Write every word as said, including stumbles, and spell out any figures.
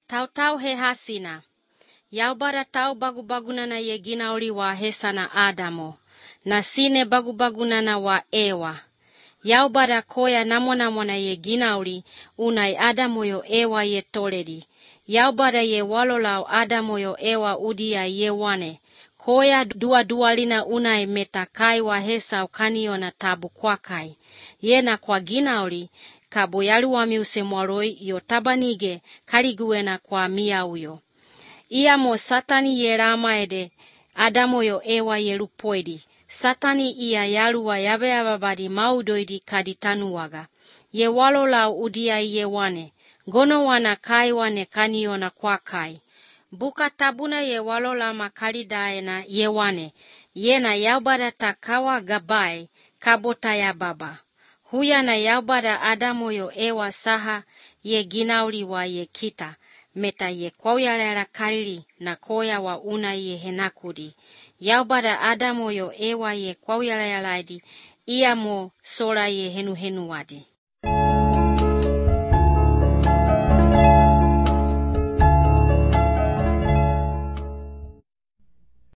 Tautau he hasina. Yaubada tau bagu-bagunana ye ginauli wa hesana Adamo. Na sine bagu-bagunana wa Ewa. Yaubada koya namona-mona ye ginauli unai Adamo yo Ewa ye toledi. Yaubada ye walolau Adamo yo Ewa udia ye wane. Koya dua-dualina unai metakai wa hesa ukaniona tabu kwakai. Yena kwa ginauli kabo yaluwami usemwaroi yo tabanige kariguena kwa miauyo. Ia mo satani ye ramaede Adamo yo Ewa ye lupoedi. Satani ia yaluwa yabe ababadi maudoidi kaditanuwaga. Ye walolau udia ye wane. Gono wana kai wane kaniona kwa kai. Buka tabuna ye walola makalidaena ye wane. Yena yaubada takawa gabai kabota ya baba. Huya na yaubada Adamo yo Ewa saha ye ginauli wa ye kita. Meta ye kwauyalala kalili na koya wa una ye henakudi. Yaubada Adamo yo Ewa ye kwauyalalaidi. Ia mo sola ye henu henu wadi.